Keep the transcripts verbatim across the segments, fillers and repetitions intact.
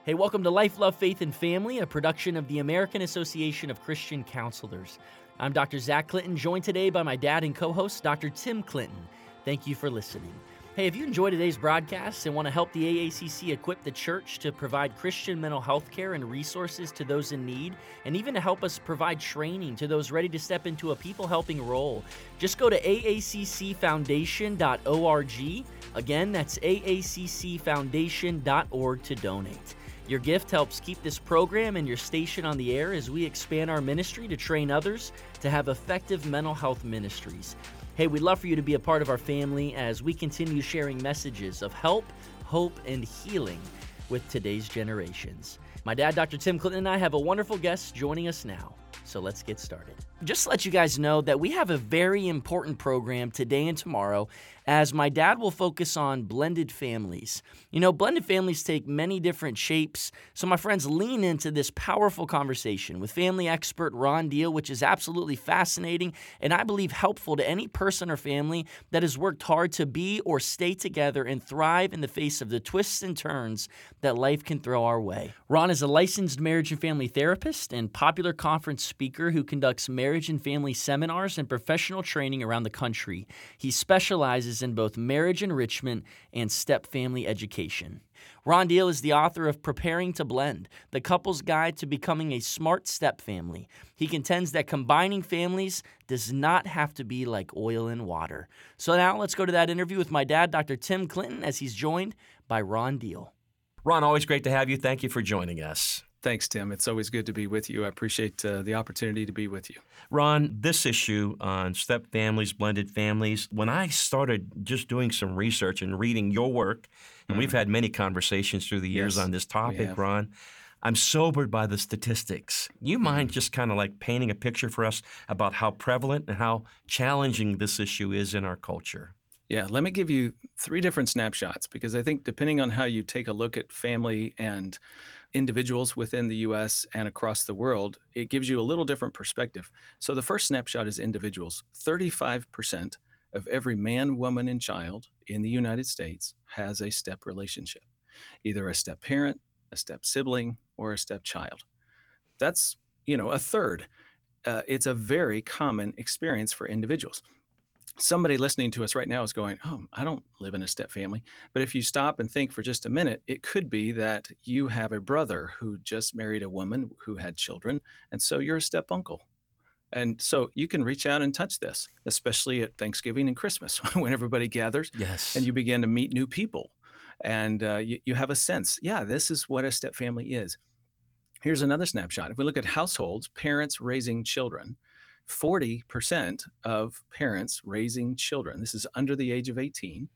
Hey, welcome to Life, Love, Faith, and Family, a production of the American Association of Christian Counselors. I'm Doctor Zach Clinton, joined today by my dad and co-host, Doctor Tim Clinton. Thank you for listening. Hey, if you enjoyed today's broadcast and want to help the A A C C equip the church to provide Christian mental health care and resources to those in need, and even to help us provide training to those ready to step into a people-helping role, just go to A A C C foundation dot org. Again, that's A A C C foundation dot org to donate. Your gift helps keep this program and your station on the air as we expand our ministry to train others to have effective mental health ministries. Hey, we'd love for you to be a part of our family as we continue sharing messages of help, hope, and healing with today's generations. My dad, Doctor Tim Clinton, and I have a wonderful guest joining us now, so let's get started. Just to let you guys know that we have a very important program today and tomorrow, as my dad will focus on blended families. You know, blended families take many different shapes, so my friends, lean into this powerful conversation with family expert Ron Deal, which is absolutely fascinating and I believe helpful to any person or family that has worked hard to be or stay together and thrive in the face of the twists and turns that life can throw our way. Ron is a licensed marriage and family therapist and popular conference speaker who conducts marriage and family seminars and professional training around the country. He specializes in both marriage enrichment and step-family education. Ron Deal is the author of Preparing to Blend, the couple's guide to becoming a smart step-family. He contends that combining families does not have to be like oil and water. So now let's go to that interview with my dad, Doctor Tim Clinton, as he's joined by Ron Deal. Ron, always great to have you. Thank you for joining us. Thanks, Tim. It's always good to be with you. I appreciate uh, the opportunity to be with you. Ron, this issue on step families, blended families, when I started just doing some research and reading your work, and mm-hmm. we've had many conversations through the years yes, on this topic, Ron, I'm sobered by the statistics. You mind just kind of like painting a picture for us about how prevalent and how challenging this issue is in our culture? Yeah, let me give you three different snapshots, because I think depending on how you take a look at family and individuals within the U S and across the world, it gives you a little different perspective. So the first snapshot is individuals. thirty-five percent of every man, woman, and child in the United States has a step relationship, either a step parent, a step sibling, or a step child. That's, you know, a third. Uh, it's a very common experience for individuals. Somebody listening to us right now is going, oh, I don't live in a step family. But if you stop and think for just a minute, it could be that you have a brother who just married a woman who had children, and so you're a step uncle. And so you can reach out and touch this, especially at Thanksgiving and Christmas when everybody gathers yes. and you begin to meet new people. And uh, you, you have a sense, yeah, this is what a step family is. Here's another snapshot. If we look at households, parents raising children, forty percent of parents raising children, this is under the age of eighteen,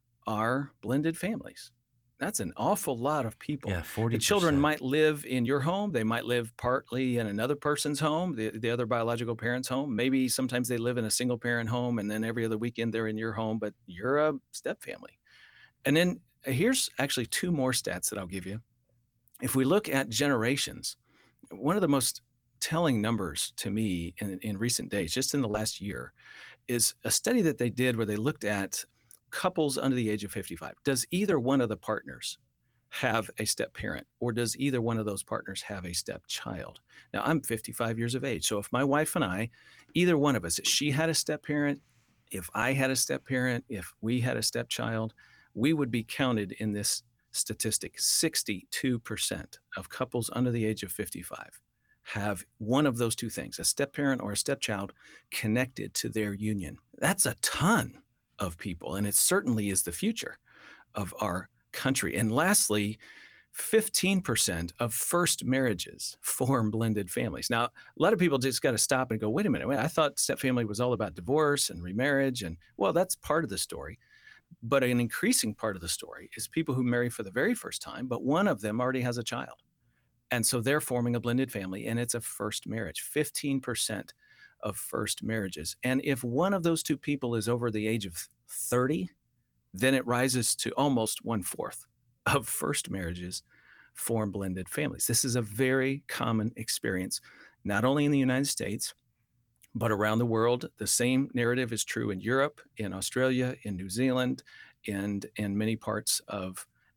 are blended families. That's an awful lot of people. Yeah, forty percent. The children might live in your home. They might live partly in another person's home, the, the other biological parent's home. Maybe sometimes they live in a single parent home, and then every other weekend they're in your home, but you're a step family. And then here's actually two more stats that I'll give you. If we look at generations, one of the most telling numbers to me in, in recent days, just in the last year, is a study that they did where they looked at couples under the age of fifty-five. Does either one of the partners have a step parent, or does either one of those partners have a step child? Now, I'm fifty-five years of age, so if my wife and I, either one of us, if she had a step parent, if I had a step parent, if we had a step child, we would be counted in this statistic. sixty-two percent of couples under the age of fifty-five have one of those two things, a step parent or a stepchild, connected to their union. That's a ton of people, and it certainly is the future of our country. And lastly, fifteen percent of first marriages form blended families. Now, a lot of people just got to stop and go, wait a minute, wait, I thought step family was all about divorce and remarriage. And well, that's part of the story. But an increasing part of the story is people who marry for the very first time, but one of them already has a child. And so they're forming a blended family, and it's a first marriage, fifteen percent of first marriages. And if one of those two people is over the age of thirty, then it rises to almost one-fourth of first marriages form blended families. This is a very common experience, not only in the United States, but around the world. The same narrative is true in Europe, in Australia, in New Zealand, and in many parts of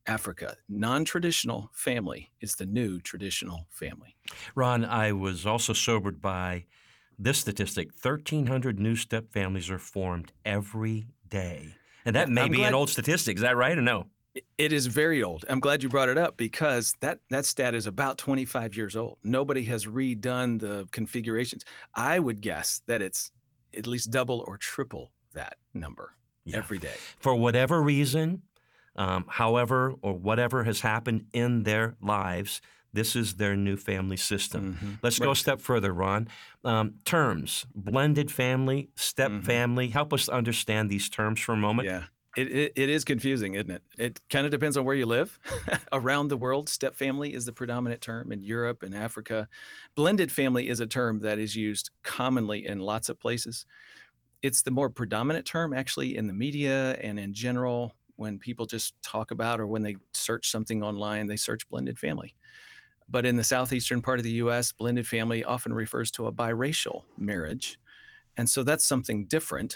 Africa. Non-traditional family is the new traditional family. Ron, I was also sobered by this statistic. thirteen hundred new step families are formed every day. And Yeah, that may I'm be an glad old statistic. Is that right or no? it it is very old. I'm glad you brought it up because that that stat is about twenty-five years old. Nobody has redone the configurations. I would guess that it's at least double or triple that number Yeah. every day. For whatever reason, um, however, or whatever has happened in their lives, this is their new family system. Mhm. Let's go a Right. step further, Ron. Um, terms, blended family, step Mhm. family. Help us understand these terms for a moment. Yeah. It, it it is confusing, isn't it? It kind of depends on where you live. Around the world, step family is the predominant term in Europe and Africa. Blended family is a term that is used commonly in lots of places. It's the more predominant term actually in the media and in general when people just talk about or when they search something online, they search blended family. But in the southeastern part of the U S, blended family often refers to a biracial marriage. And so that's something different.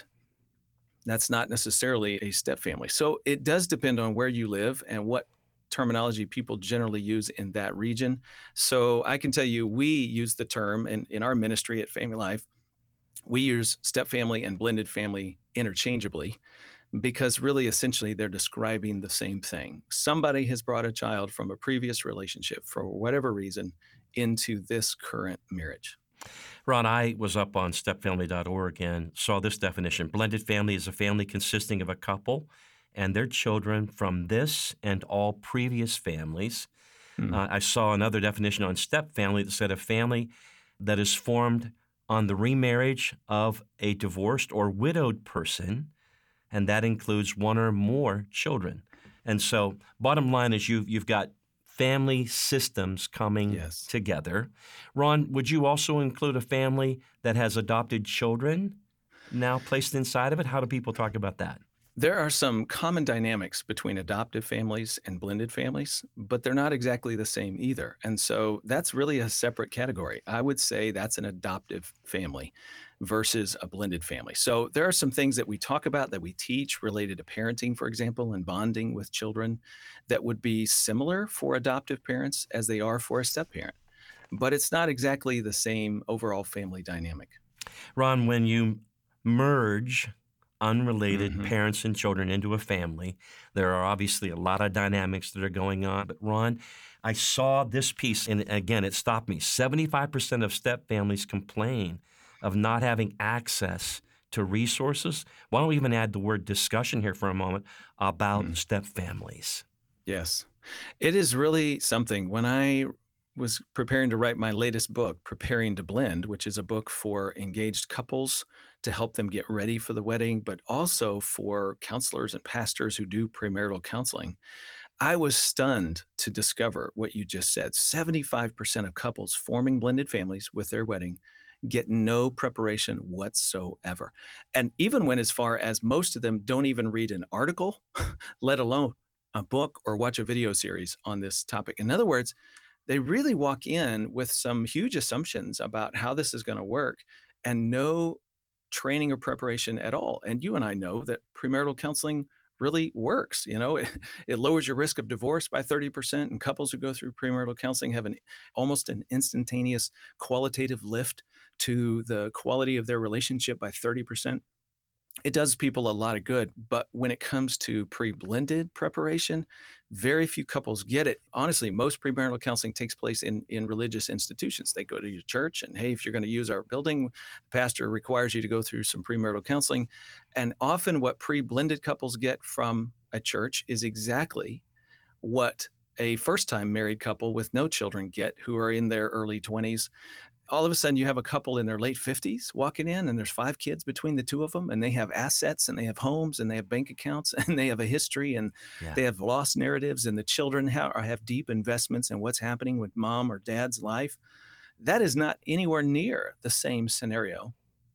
That's not necessarily a step family. So it does depend on where you live and what terminology people generally use in that region. So I can tell you, we use the term in, in our ministry at Family Life, we use step family and blended family interchangeably because really essentially they're describing the same thing. Somebody has brought a child from a previous relationship for whatever reason into this current marriage. Ron, I was up on step family dot org and saw this definition. Blended family is a family consisting of a couple and their children from this and all previous families. Hmm. Uh, I saw another definition on step family that said a family that is formed on the remarriage of a divorced or widowed person, and that includes one or more children. And so, bottom line is you've, you've got family systems coming Yes. together. Ron, would you also include a family that has adopted children now placed inside of it? How do people talk about that? There are some common dynamics between adoptive families and blended families, but they're not exactly the same either. And so that's really a separate category. I would say that's an adoptive family versus a blended family. So there are some things that we talk about that we teach related to parenting, for example, and bonding with children that would be similar for adoptive parents as they are for a step parent. But it's not exactly the same overall family dynamic. Ron, when you merge unrelated Mhm. parents and children into a family, there are obviously a lot of dynamics that are going on. But Ron, I saw this piece, and again, it stopped me. seventy-five percent of step families complain of not having access to resources. Why don't we even add the word discussion here for a moment about Mm. step families? Yes. It is really something. When I was preparing to write my latest book, Preparing to Blend, which is a book for engaged couples to help them get ready for the wedding, but also for counselors and pastors who do premarital counseling, I was stunned to discover what you just said. seventy-five percent of couples forming blended families with their wedding get no preparation whatsoever. And even went as far as most of them don't even read an article, let alone a book or watch a video series on this topic. In other words, they really walk in with some huge assumptions about how this is going to work and no training or preparation at all. And you and I know that premarital counseling really works. You know, it, it lowers your risk of divorce by thirty percent, and couples who go through premarital counseling have an almost an instantaneous qualitative lift to the quality of their relationship by thirty percent. It does people a lot of good, but when it comes to pre-blended preparation, very few couples get it. Honestly, most premarital counseling takes place in, in religious institutions. They go to your church and, hey, if you're going to use our building, the pastor requires you to go through some premarital counseling. And often what pre-blended couples get from a church is exactly what a first-time married couple with no children get who are in their early twenties. All of a sudden you have a couple in their late fifties walking in and there's five kids between the two of them and they have assets and they have homes and they have bank accounts and they have a history and Yeah. they have lost narratives and the children have, have deep investments in what's happening with mom or dad's life. That is not anywhere near the same scenario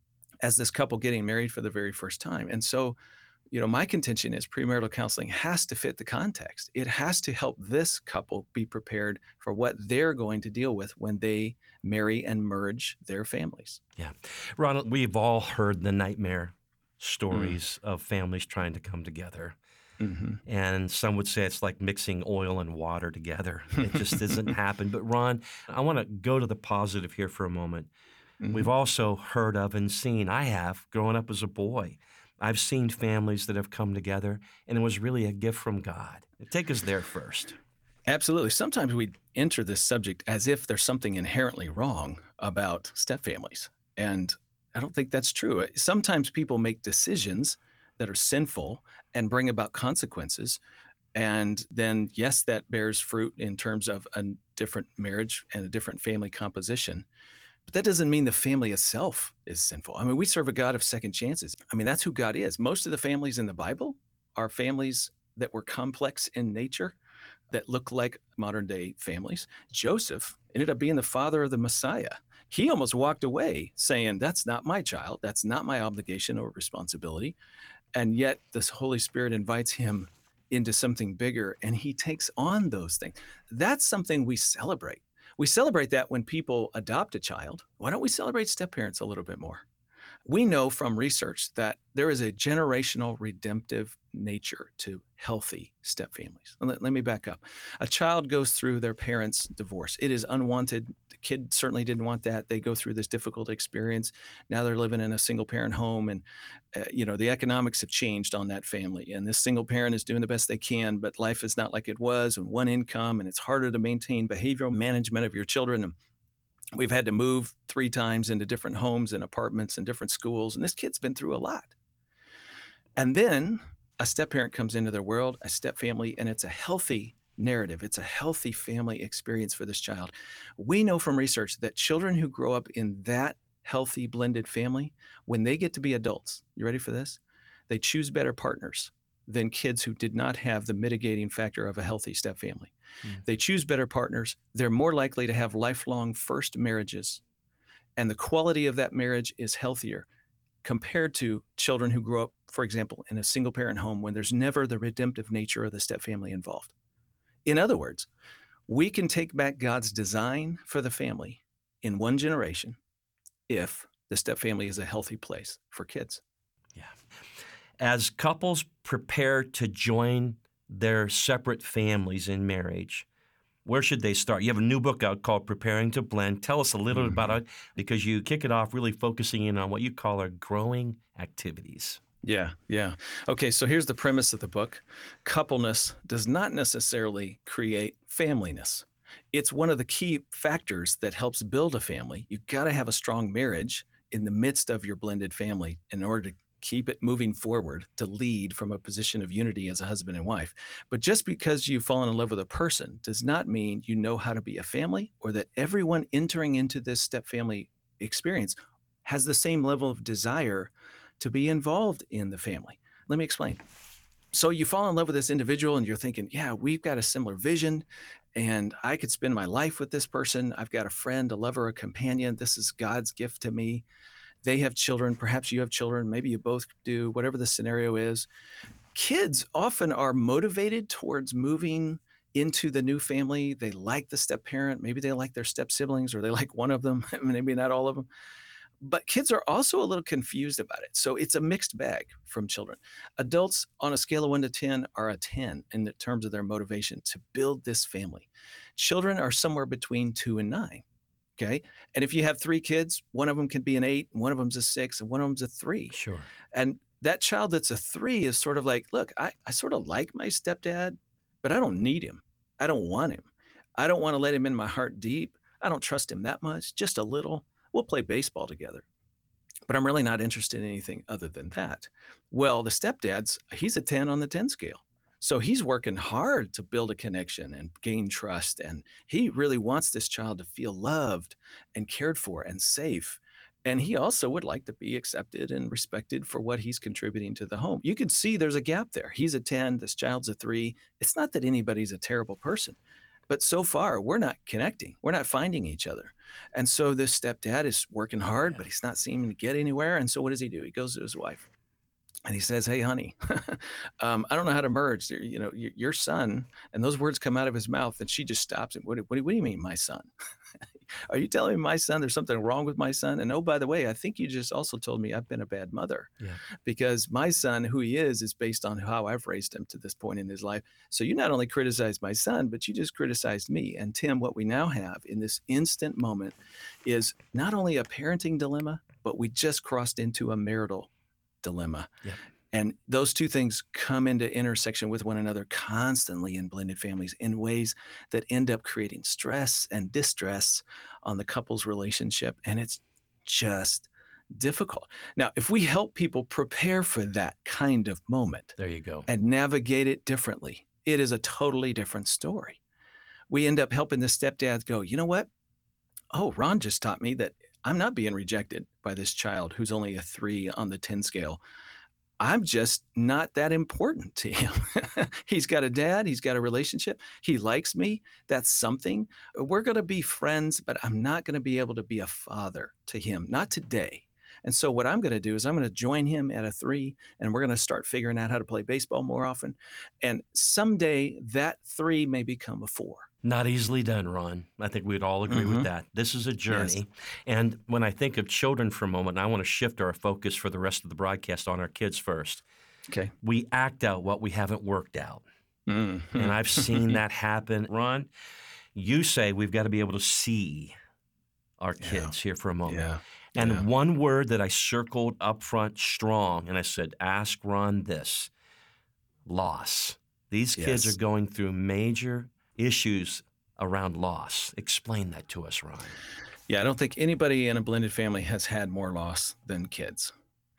as this couple getting married for the very first time. And so, you know, my contention is premarital counseling has to fit the context. It has to help this couple be prepared for what they're going to deal with when they marry and merge their families. Yeah. Ronald, we've all heard the nightmare Mm. stories of families trying to come together. Hmm. And some would say it's like mixing oil and water together. It just doesn't happen. But Ron, I want to go to the positive here for a moment. We've Hmm. also heard of and seen, I have, growing up as a boy. I've seen families that have come together, and it was really a gift from God. Take us there first. Absolutely. Sometimes we enter this subject as if there's something inherently wrong about stepfamilies. And I don't think that's true. Sometimes people make decisions that are sinful and bring about consequences. And then, yes, that bears fruit in terms of a different marriage and a different family composition. But that doesn't mean the family itself is sinful. I mean, we serve a God of second chances. I mean, that's who God is. Most of the families in the Bible are families that were complex in nature, that look like modern day families. Joseph ended up being the father of the Messiah. He almost walked away saying, "That's not my child. That's not my obligation or responsibility." And yet, this Holy Spirit invites him into something bigger, and he takes on those things. That's something we celebrate. We celebrate that when people adopt a child. Why don't we celebrate step parents a little bit more? We know from research that there is a generational redemptive nature to healthy step families. Let, let me back up. A child goes through their parents' divorce. It is unwanted. The kid certainly didn't want that. They go through this difficult experience. Now they're living in a single parent home, and uh, you know the economics have changed on that family. And this single parent is doing the best they can, but life is not like it was, and one income, and it's harder to maintain behavioral management of your children. And we've had to move three times into different homes and apartments and different schools. And this kid's been through a lot. And then a step parent comes into their world, a step family, and it's a healthy narrative. It's a healthy family experience for this child. We know from research that children who grow up in that healthy blended family, when they get to be adults, you ready for this? They choose better partners than kids who did not have the mitigating factor of a healthy step family. Mm. They choose better partners. They're more likely to have lifelong first marriages, and the quality of that marriage is healthier compared to children who grow up, for example, in a single parent home when there's never the redemptive nature of the step family involved. In other words, we can take back God's design for the family in one generation if the step family is a healthy place for kids. Yeah. As couples prepare to join their separate families in marriage, where should they start? You have a new book out called Preparing to Blend. Tell us a little Mm-hmm. bit about it, because you kick it off really focusing in on what you call our growing activities. Yeah, yeah. Okay, so here's the premise of the book. Coupleness does not necessarily create familyness. It's one of the key factors that helps build a family. You've got to have a strong marriage in the midst of your blended family in order to keep it moving forward, to lead from a position of unity as a husband and wife. But just because you've fallen in love with a person does not mean you know how to be a family, or that everyone entering into this step family experience has the same level of desire to be involved in the family. Let me explain. So you fall in love with this individual and you're thinking, yeah, we've got a similar vision and I could spend my life with this person. I've got a friend, a lover, a companion. This is God's gift to me. They have children. Perhaps you have children. Maybe you both do, whatever the scenario is. Kids often are motivated towards moving into the new family. They like the step parent. Maybe they like their step siblings, or they like one of them, maybe not all of them. But kids are also a little confused about it. So it's a mixed bag from children. Adults on a scale of one to ten are a ten in the terms of their motivation to build this family. Children are somewhere between two and nine. Okay. And if you have three kids, one of them can be an eight, one of them's a six, and one of them's a three. Sure. And that child that's a three is sort of like, look, I, I sort of like my stepdad, but I don't need him. I don't want him. I don't want to let him in my heart deep. I don't trust him that much, just a little. We'll play baseball together, but I'm really not interested in anything other than that. Well, the stepdad's, he's a ten on the ten scale. So he's working hard to build a connection and gain trust. And he really wants this child to feel loved and cared for and safe. And he also would like to be accepted and respected for what he's contributing to the home. You can see there's a gap there. He's a ten, this child's a three. It's not that anybody's a terrible person, but so far we're not connecting. We're not finding each other. And so this stepdad is working hard, but he's not seeming to get anywhere. And so what does he do? He goes to his wife And he says, "Hey, honey, um, I don't know how to merge. There- You know, your, your son," and those words come out of his mouth, and she just stops him. What, do- what, do- what do you mean, my son? Are you telling me my son? There's something wrong with my son? And oh, by the way, I think you just also told me I've been a bad mother Yeah. because my son, who he is, is based on how I've raised him to this point in his life. So you not only criticized my son, but you just criticized me. And Tim, what we now have in this instant moment is not only a parenting dilemma, but we just crossed into a marital dilemma. Yeah. And those two things come into intersection with one another constantly in blended families in ways that end up creating stress and distress on the couple's relationship. And it's just difficult. Now, if we help people prepare for that kind of moment There you go. and navigate it differently, it is a totally different story. We end up helping the stepdads go, you know what? Oh, Ron just taught me that I'm not being rejected by this child who's only a three on the ten scale. I'm just not that important to him. He's got a dad, he's got a relationship, he likes me. That's something. We're going to be friends, but I'm not going to be able to be a father to him, not today. And so, what I'm going to do is I'm going to join him at a three, and we're going to start figuring out how to play baseball more often. And someday that three may become a four. Not easily done, Ron. I think we'd all agree with Mhm. that. This is a Yes. journey. And when I think of children for a moment, I want to shift our focus for the rest of the broadcast on our kids first. Okay. We act out what we haven't worked out. Mhm. And I've seen that happen. Ron, you say we've got to be able to see our Yeah. kids here for a moment. Yeah. And Yeah. one word that I circled up front strong, and I said, ask Ron this: loss. These kids Yes. are going through major issues around loss. Explain that to us, Ron. Yeah, I don't think anybody in a blended family has had more loss than kids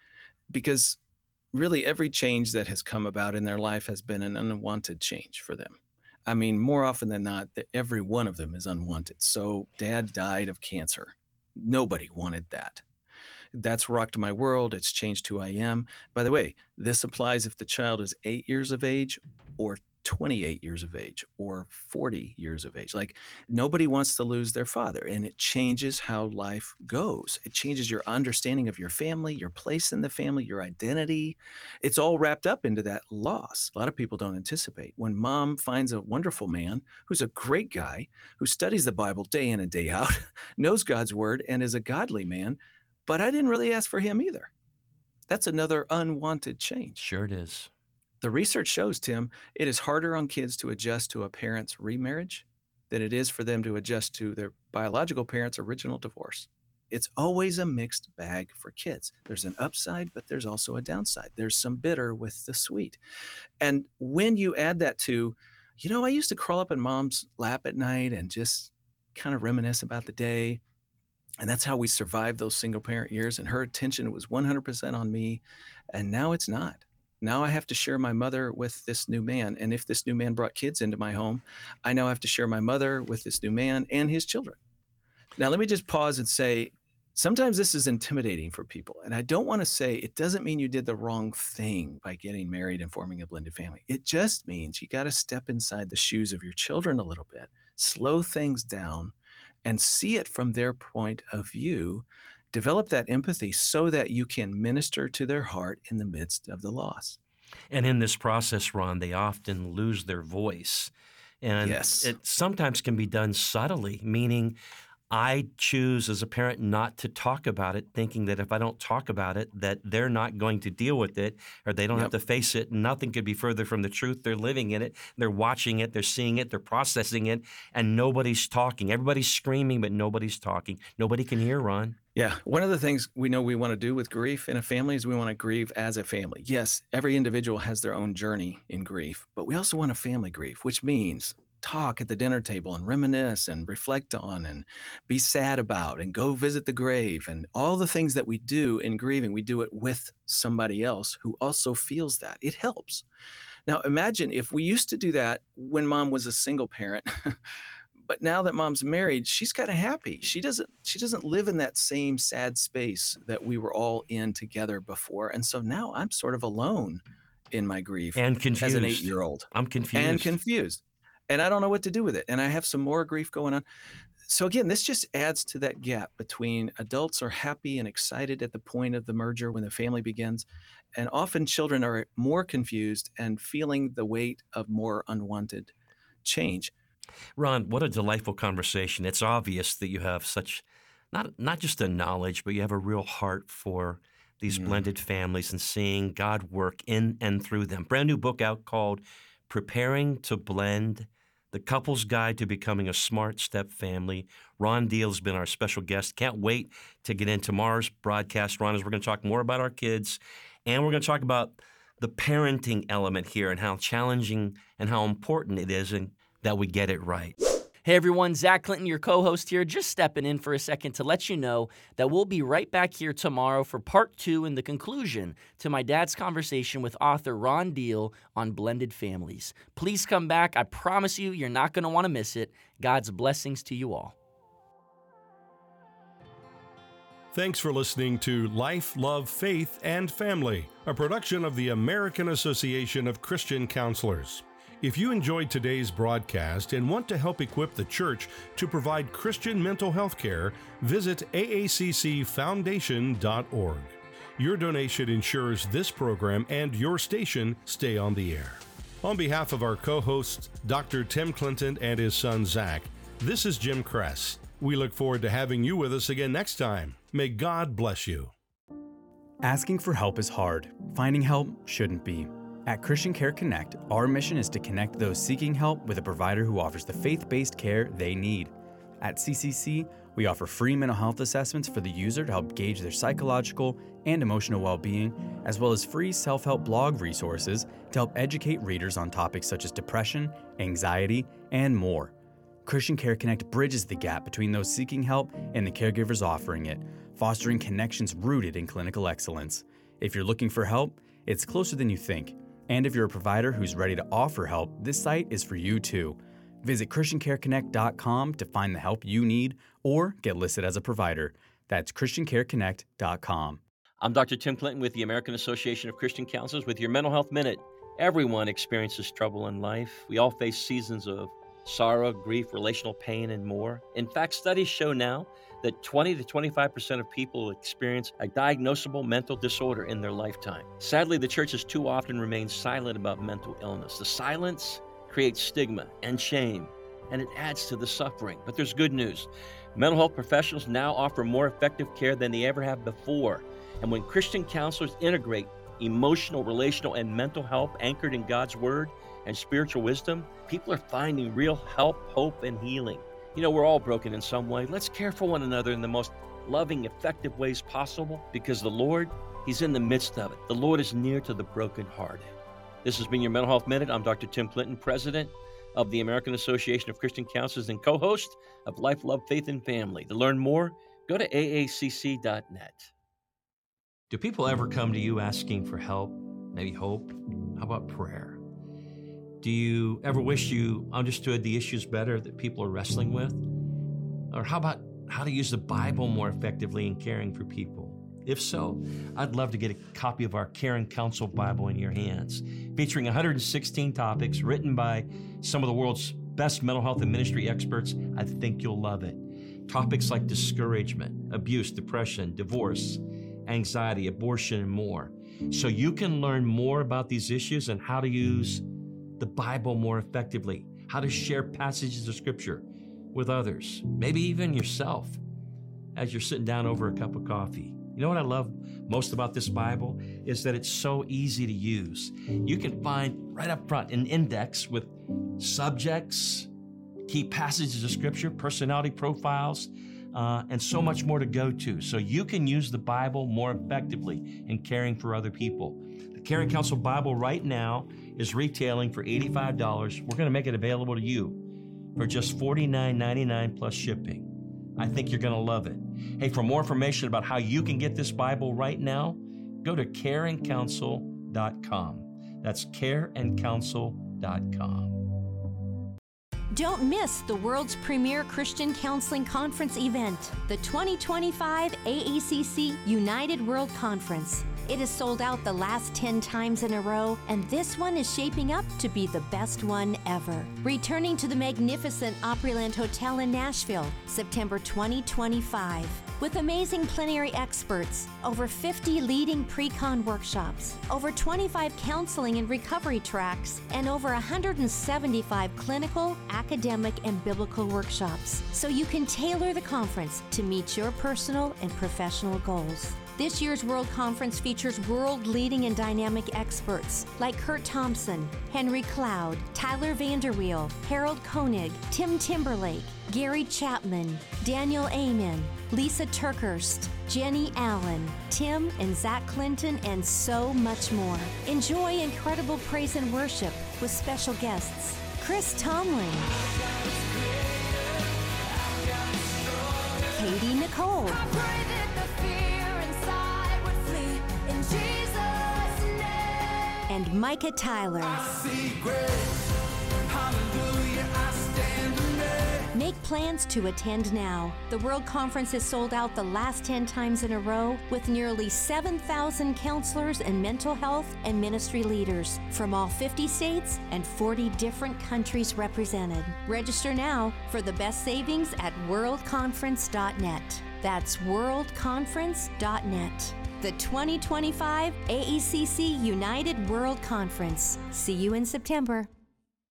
because really every change that has come about in their life has been an unwanted change for them. I mean, more often than not, that every one of them is unwanted. So, dad died of cancer. Nobody wanted that. That's rocked my world. It's changed who I am. By the way, this applies if the child is eight years of age or twenty-eight years of age or forty years of age. Like nobody wants to lose their father, and it changes how life goes. It changes your understanding of your family, your place in the family, your identity. It's all wrapped up into that loss. A lot of people don't anticipate. When mom finds a wonderful man who's a great guy, who studies the Bible day in and day out, knows God's word, and is a godly man, but I didn't really ask for him either. That's another unwanted change. Sure it is. The research shows, Tim, it is harder on kids to adjust to a parent's remarriage than it is for them to adjust to their biological parents' original divorce. It's always a mixed bag for kids. There's an upside, but there's also a downside. There's some bitter with the sweet. And when you add that to, you know, I used to crawl up in mom's lap at night and just kind of reminisce about the day. And that's how we survived those single parent years. And her attention was one hundred percent on me. And now it's not. Now I have to share my mother with this new man. And if this new man brought kids into my home, I now have to share my mother with this new man and his children. Now, let me just pause and say, sometimes this is intimidating for people. And I don't want to say it doesn't mean you did the wrong thing by getting married and forming a blended family. It just means you got to step inside the shoes of your children a little bit, slow things down, and see it from their point of view. Develop that empathy so that you can minister to their heart in the midst of the loss. And in this process, Ron, they often lose their voice. And Yes. it sometimes can be done subtly, meaning I choose as a parent not to talk about it, thinking that if I don't talk about it, that they're not going to deal with it or they don't Yep. have to face it. Nothing could be further from the truth. They're living in it. They're watching it. They're seeing it. They're processing it. And nobody's talking. Everybody's screaming, but nobody's talking. Nobody can hear, Ron. Yeah. One of the things we know we want to do with grief in a family is we want to grieve as a family. Yes, every individual has their own journey in grief, but we also want a family grief, which means talk at the dinner table and reminisce and reflect on and be sad about and go visit the grave and all the things that we do in grieving. We do it with somebody else who also feels that. It helps. Now, imagine if we used to do that when mom was a single parent. But now that mom's married, she's kind of happy. She doesn't she doesn't live in that same sad space that we were all in together before. And so now I'm sort of alone in my grief And as confused. an eight-year-old I'm confused. and confused. And I don't know what to do with it. And I have some more grief going on. So again, this just adds to that gap between adults are happy and excited at the point of the merger when the family begins, and often children are more confused and feeling the weight of more unwanted change. Ron, what a delightful conversation. It's obvious that you have such, not, not just a knowledge, but you have a real heart for these Mm. blended families and seeing God work in and through them. Brand new book out called Preparing to Blend, The Couple's Guide to Becoming a Smart Step Family. Ron Deal has been our special guest. Can't wait to get in tomorrow's broadcast, Ron, as we're going to talk more about our kids, and we're going to talk about the parenting element here and how challenging and how important it is and that we get it right. Hey everyone, Zach Clinton, your co-host here, just stepping in for a second to let you know that we'll be right back here tomorrow for part two and the conclusion to my dad's conversation with author Ron Deal on blended families. Please come back. I promise you, you're not going to want to miss it. God's blessings to you all. Thanks for listening to Life, Love, Faith, and Family, a production of the American Association of Christian Counselors. If you enjoyed today's broadcast and want to help equip the church to provide Christian mental health care, visit A A C C foundation dot org. Your donation ensures this program and your station stay on the air. On behalf of our co-hosts, Doctor Tim Clinton and his son Zach, this is Jim Kress. We look forward to having you with us again next time. May God bless you. Asking for help is hard. Finding help shouldn't be. At Christian Care Connect, our mission is to connect those seeking help with a provider who offers the faith-based care they need. At C C C, we offer free mental health assessments for the user to help gauge their psychological and emotional well-being, as well as free self-help blog resources to help educate readers on topics such as depression, anxiety, and more. Christian Care Connect bridges the gap between those seeking help and the caregivers offering it, fostering connections rooted in clinical excellence. If you're looking for help, it's closer than you think. And if you're a provider who's ready to offer help, this site is for you too. Visit Christian Care Connect dot com to find the help you need or get listed as a provider. That's Christian Care Connect dot com. I'm Doctor Tim Clinton with the American Association of Christian Counselors with your Mental Health Minute. Everyone experiences trouble in life. We all face seasons of sorrow, grief, relational pain, and more. In fact, studies show now that twenty to twenty-five percent of people experience a diagnosable mental disorder in their lifetime. Sadly, the church has too often remained silent about mental illness. The silence creates stigma and shame, and it adds to the suffering. But there's good news. Mental health professionals now offer more effective care than they ever have before. And when Christian counselors integrate emotional, relational, and mental health anchored in God's Word and spiritual wisdom, people are finding real help, hope, and healing. You know, we're all broken in some way. Let's care for one another in the most loving, effective ways possible, because the Lord, He's in the midst of it. The Lord is near to the brokenhearted. This has been your Mental Health Minute. I'm Doctor Tim Clinton, president of the American Association of Christian Counselors and co-host of Life, Love, Faith, and Family. To learn more, go to A A C C dot net. Do people ever come to you asking for help, maybe hope? How about prayer? Do you ever wish you understood the issues better that people are wrestling with? Or how about how to use the Bible more effectively in caring for people? If so, I'd love to get a copy of our Care and Counsel Bible in your hands, featuring one hundred sixteen topics written by some of the world's best mental health and ministry experts. I think you'll love it. Topics like discouragement, abuse, depression, divorce, anxiety, abortion, and more. So you can learn more about these issues and how to use the Bible more effectively, how to share passages of Scripture with others, maybe even yourself, as you're sitting down over a cup of coffee. You know what I love most about this Bible is that it's so easy to use. You can find right up front an index with subjects, key passages of Scripture, personality profiles, uh, and so much more to go to. So you can use the Bible more effectively in caring for other people. The Care and Counsel Bible right now is retailing for eighty-five dollars. We're going to make it available to you for just forty-nine ninety-nine plus shipping. I think you're going to love it. Hey, for more information about how you can get this Bible right now, go to care and counsel dot com. That's care and counsel dot com. Don't miss the world's premier Christian counseling conference event, the twenty twenty-five A A C C United World Conference. It has sold out the last ten times in a row, and this one is shaping up to be the best one ever. Returning to the magnificent Opryland Hotel in Nashville, September twenty twenty-five. With amazing plenary experts, over fifty leading pre-con workshops, over twenty-five counseling and recovery tracks, and over one hundred seventy-five clinical, academic, and biblical workshops, so you can tailor the conference to meet your personal and professional goals. This year's World Conference features world-leading and dynamic experts like Kurt Thompson, Henry Cloud, Tyler Vanderweel, Harold Koenig, Tim Timberlake, Gary Chapman, Daniel Amen, Lisa Turkhurst, Jenny Allen, Tim and Zach Clinton, and so much more. Enjoy incredible praise and worship with special guests Chris Tomlin, Katie Nicole, and Micah Tyler. Make plans to attend now. The World Conference has sold out the last ten times in a row, with nearly seven thousand counselors and mental health and ministry leaders from all fifty states and forty different countries represented. Register now for the best savings at world conference dot net. That's world conference dot net. The twenty twenty-five A E C C United World Conference. See you in September.